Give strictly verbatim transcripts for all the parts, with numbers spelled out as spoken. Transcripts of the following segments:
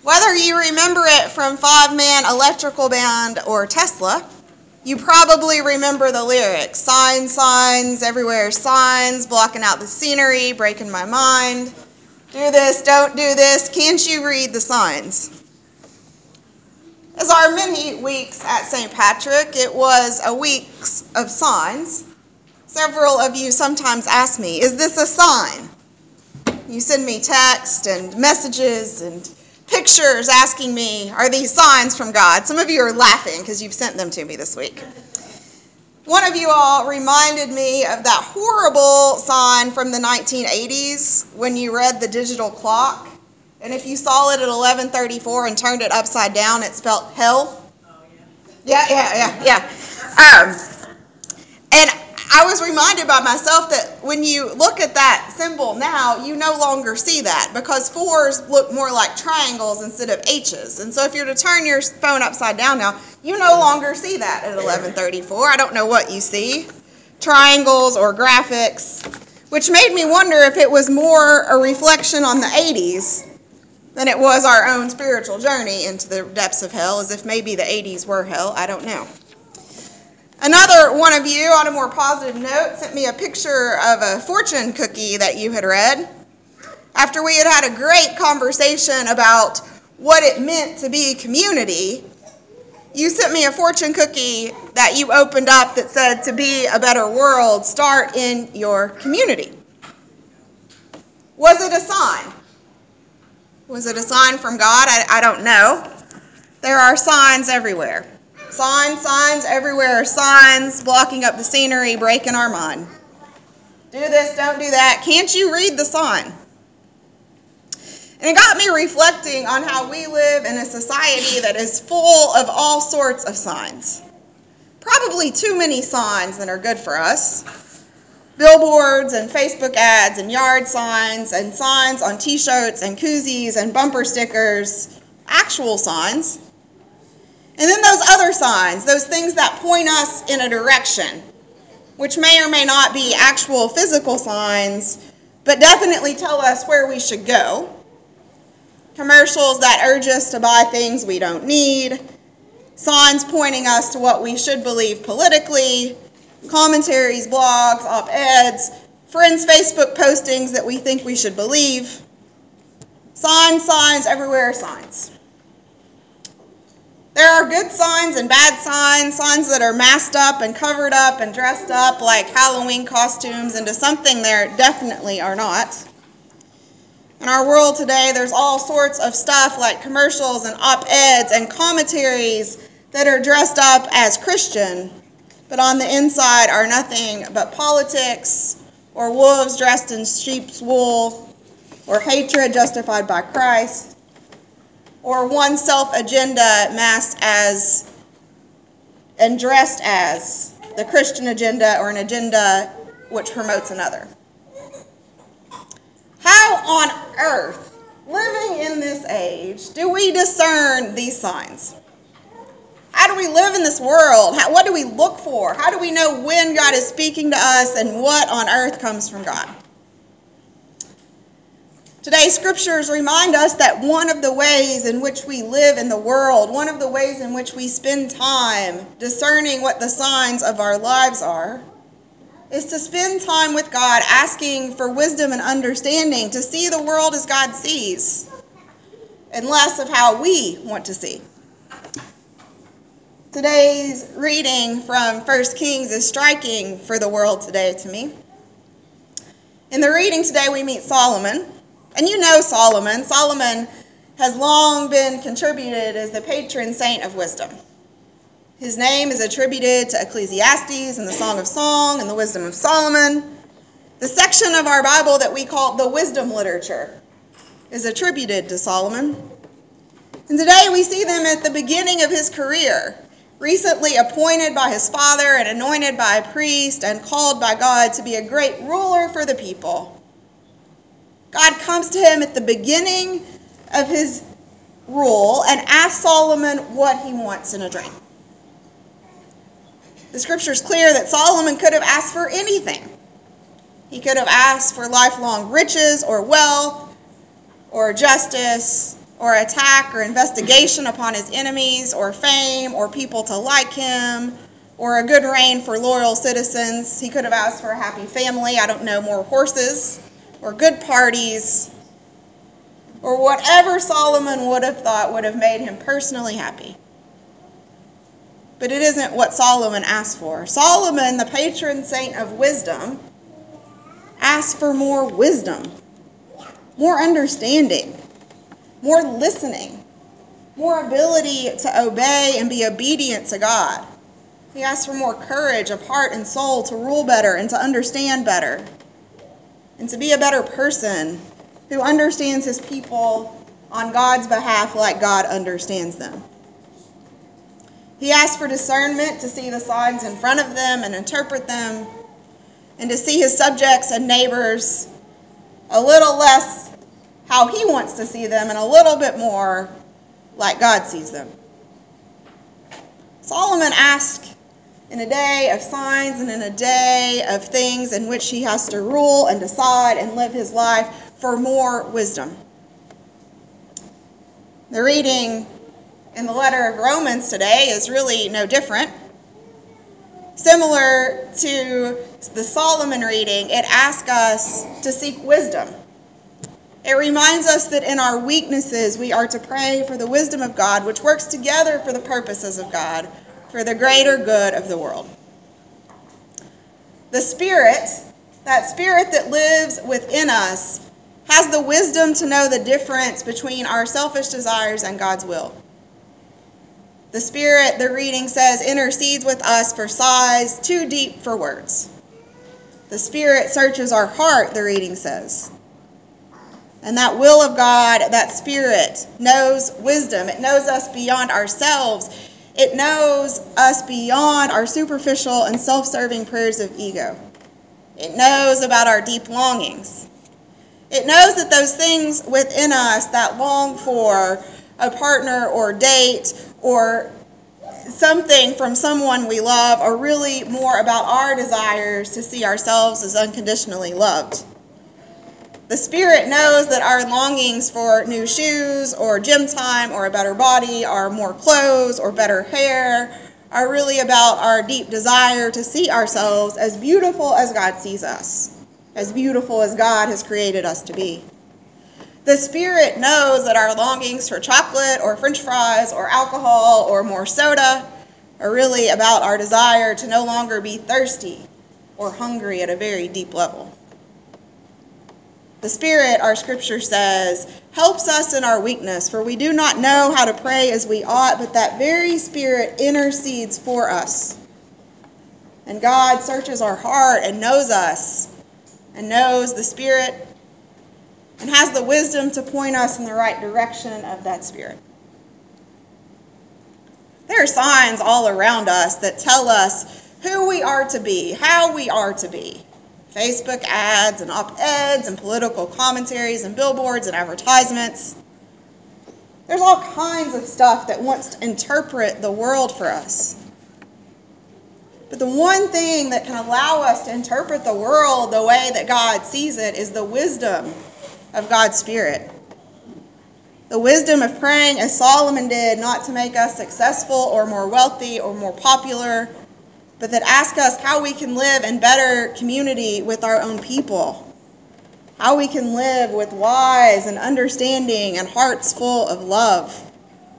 Whether you remember it from Five Man Electrical Band or Tesla, you probably remember the lyrics. Signs, signs, everywhere signs, blocking out the scenery, breaking my mind. Do this, don't do this, can't you read the signs? As our many weeks at Saint Patrick, it was a week of signs. Several of you sometimes ask me, is this a sign? You send me text and messages and pictures asking me, are these signs from God? Some of you are laughing because you've sent them to me this week. One of you all reminded me of that horrible sign from the nineteen eighties when you read the digital clock. And if you saw it at eleven thirty-four and turned it upside down, it spelled hell. Yeah, yeah, yeah, yeah. Um, and I was reminded by myself that when you look at that symbol now, you no longer see that because fours look more like triangles instead of H's. And so if you're to turn your phone upside down now, you no longer see that at eleven thirty-four. I don't know what you see, triangles or graphics, which made me wonder if it was more a reflection on the eighties than it was our own spiritual journey into the depths of hell, as if maybe the eighties were hell. I don't know. Another one of you, on a more positive note, sent me a picture of a fortune cookie that you had read. After we had had a great conversation about what it meant to be community, you sent me a fortune cookie that you opened up that said, to be a better world, start in your community. Was it a sign? Was it a sign from God? I, I don't know. There are signs everywhere. Signs, signs, everywhere are signs blocking up the scenery, breaking our mind. Do this, don't do that. Can't you read the sign? And it got me reflecting on how we live in a society that is full of all sorts of signs. Probably too many signs that are good for us. Billboards and Facebook ads and yard signs and signs on t-shirts and koozies and bumper stickers. Actual signs. And then those other signs, those things that point us in a direction, which may or may not be actual physical signs, but definitely tell us where we should go. Commercials that urge us to buy things we don't need, signs pointing us to what we should believe politically, commentaries, blogs, op-eds, friends' Facebook postings that we think we should believe. Signs, signs, everywhere signs. There are good signs and bad signs, signs that are masked up and covered up and dressed up like Halloween costumes into something there definitely are not. In our world today, there's all sorts of stuff like commercials and op-eds and commentaries that are dressed up as Christian, but on the inside are nothing but politics or wolves dressed in sheep's wool or hatred justified by Christ, or one self-agenda masked as and dressed as the Christian agenda or an agenda which promotes another. How on earth, living in this age, do we discern these signs? How do we live in this world? How, what do we look for? How do we know when God is speaking to us and what on earth comes from God? Today's scriptures remind us that one of the ways in which we live in the world, one of the ways in which we spend time discerning what the signs of our lives are, is to spend time with God asking for wisdom and understanding to see the world as God sees, and less of how we want to see. Today's reading from First Kings is striking for the world today to me. In the reading today we meet Solomon. And you know Solomon. Solomon has long been contributed as the patron saint of wisdom. His name is attributed to Ecclesiastes and the Song of Song and the Wisdom of Solomon. The section of our Bible that we call the wisdom literature is attributed to Solomon. And today we see them at the beginning of his career, recently appointed by his father and anointed by a priest and called by God to be a great ruler for the people. God comes to him at the beginning of his rule and asks Solomon what he wants in a dream. The scripture is clear that Solomon could have asked for anything. He could have asked for lifelong riches or wealth or justice or attack or investigation upon his enemies, or fame, or people to like him, or a good reign for loyal citizens. He could have asked for a happy family, I don't know, more horses, or good parties, or whatever Solomon would have thought would have made him personally happy. But it isn't what Solomon asked for. Solomon, the patron saint of wisdom, asked for more wisdom, more understanding, more listening, more ability to obey and be obedient to God. He asked for more courage of heart and soul to rule better and to understand better, and to be a better person who understands his people on God's behalf like God understands them. He asked for discernment to see the signs in front of them and interpret them, and to see his subjects and neighbors a little less how he wants to see them and a little bit more like God sees them. Solomon asked in a day of signs and in a day of things in which he has to rule and decide and live his life for more wisdom. The reading in the letter of Romans today is really no different. Similar to the Solomon reading, it asks us to seek wisdom. It reminds us that in our weaknesses we are to pray for the wisdom of God, which works together for the purposes of God, for the greater good of the world. The Spirit, that Spirit that lives within us, has the wisdom to know the difference between our selfish desires and God's will. The Spirit, the reading says, intercedes with us for sighs too deep for words. The Spirit searches our heart, the reading says. And that will of God, that Spirit, knows wisdom. It knows us beyond ourselves. It knows us beyond our superficial and self-serving prayers of ego. It knows about our deep longings. It knows that those things within us that long for a partner or date or something from someone we love are really more about our desires to see ourselves as unconditionally loved. The Spirit knows that our longings for new shoes or gym time or a better body or more clothes or better hair are really about our deep desire to see ourselves as beautiful as God sees us, as beautiful as God has created us to be. The Spirit knows that our longings for chocolate or French fries or alcohol or more soda are really about our desire to no longer be thirsty or hungry at a very deep level. The Spirit, our scripture says, helps us in our weakness, for we do not know how to pray as we ought, but that very Spirit intercedes for us. And God searches our heart and knows us and knows the Spirit and has the wisdom to point us in the right direction of that Spirit. There are signs all around us that tell us who we are to be, how we are to be. Facebook ads and op-eds and political commentaries and billboards and advertisements. There's all kinds of stuff that wants to interpret the world for us. But the one thing that can allow us to interpret the world the way that God sees it is the wisdom of God's Spirit. The wisdom of praying as Solomon did, not to make us successful or more wealthy or more popular, but that ask us how we can live in better community with our own people, how we can live with wise and understanding and hearts full of love.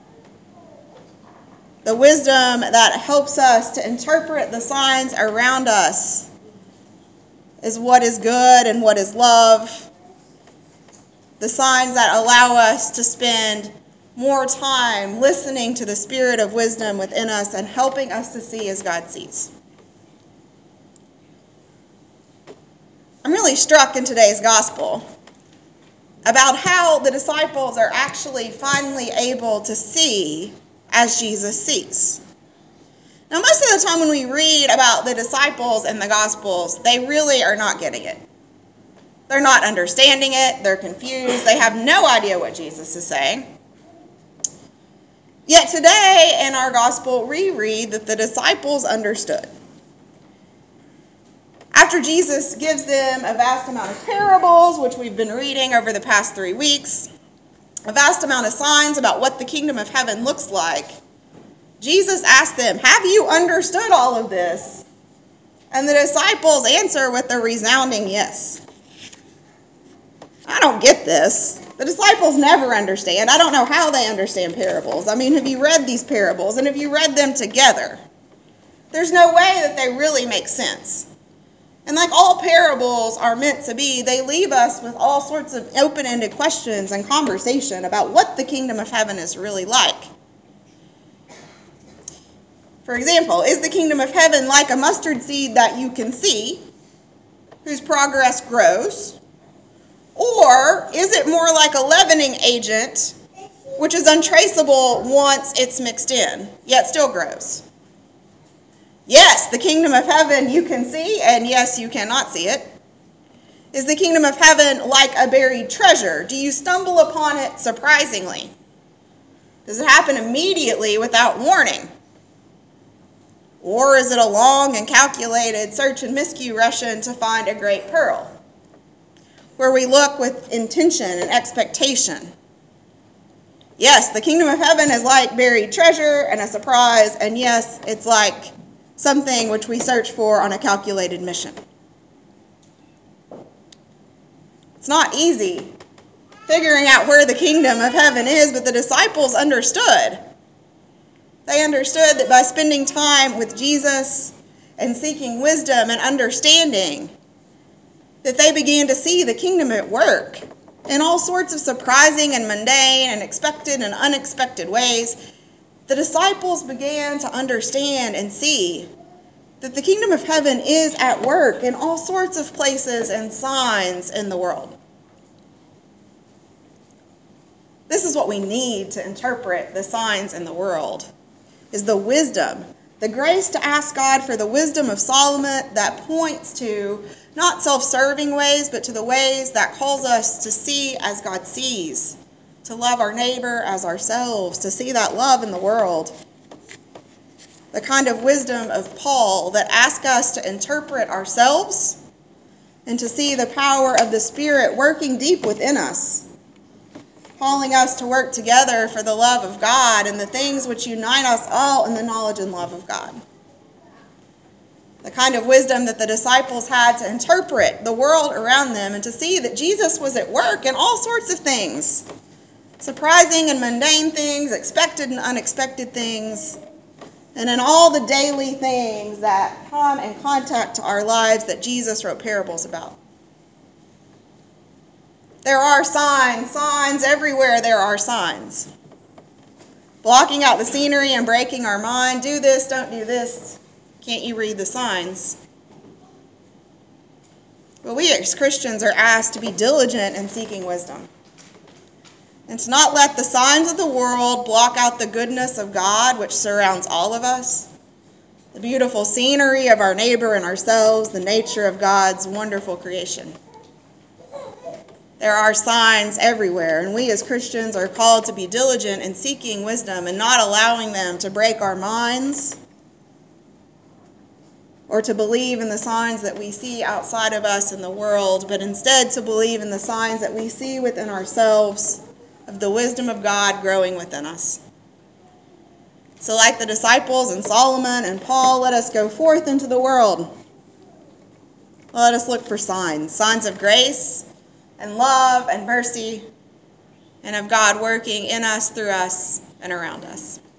The wisdom that helps us to interpret the signs around us is what is good and what is love. The signs that allow us to spend more time listening to the Spirit of wisdom within us and helping us to see as God sees. I'm really struck in today's gospel about how the disciples are actually finally able to see as Jesus sees. Now, most of the time when we read about the disciples in the gospels, they really are not getting it. They're not understanding it. They're confused. They have no idea what Jesus is saying. Yet today in our gospel, we read that the disciples understood. After Jesus gives them a vast amount of parables, which we've been reading over the past three weeks, a vast amount of signs about what the kingdom of heaven looks like, Jesus asked them, "Have you understood all of this?" And the disciples answer with a resounding yes. I don't get this. The disciples never understand. I don't know how they understand parables. I mean, have you read these parables? And have you read them together? There's no way that they really make sense. And like all parables are meant to be, they leave us with all sorts of open-ended questions and conversation about what the kingdom of heaven is really like. For example, is the kingdom of heaven like a mustard seed that you can see, whose progress grows? Or is it more like a leavening agent, which is untraceable once it's mixed in, yet still grows? Yes, the kingdom of heaven you can see, and yes, you cannot see it. Is the kingdom of heaven like a buried treasure? Do you stumble upon it surprisingly? Does it happen immediately without warning? Or is it a long and calculated search and rescue Russian to find a great pearl, where we look with intention and expectation? Yes, the kingdom of heaven is like buried treasure and a surprise, and yes, it's like something which we search for on a calculated mission. It's not easy figuring out where the kingdom of heaven is, but the disciples understood. They understood that by spending time with Jesus and seeking wisdom and understanding, that they began to see the kingdom at work in all sorts of surprising and mundane and expected and unexpected ways. The disciples began to understand and see that the kingdom of heaven is at work in all sorts of places and signs in the world. This is what we need to interpret the signs in the world, is the wisdom, the grace to ask God for the wisdom of Solomon that points to not self-serving ways, but to the ways that calls us to see as God sees, to love our neighbor as ourselves, to see that love in the world. The kind of wisdom of Paul that asks us to interpret ourselves and to see the power of the Spirit working deep within us, calling us to work together for the love of God and the things which unite us all in the knowledge and love of God. The kind of wisdom that the disciples had to interpret the world around them and to see that Jesus was at work in all sorts of things, surprising and mundane things, expected and unexpected things, and in all the daily things that come in contact to our lives that Jesus wrote parables about. There are signs, signs everywhere there are signs. Blocking out the scenery and breaking our mind. Do this, don't do this. Can't you read the signs? But we as Christians are asked to be diligent in seeking wisdom, and to not let the signs of the world block out the goodness of God which surrounds all of us, the beautiful scenery of our neighbor and ourselves, the nature of God's wonderful creation. There are signs everywhere, and we as Christians are called to be diligent in seeking wisdom and not allowing them to break our minds or to believe in the signs that we see outside of us in the world, but instead to believe in the signs that we see within ourselves of the wisdom of God growing within us. So like the disciples and Solomon and Paul, let us go forth into the world. Let us look for signs, signs of grace and love and mercy, and of God working in us, through us, and around us.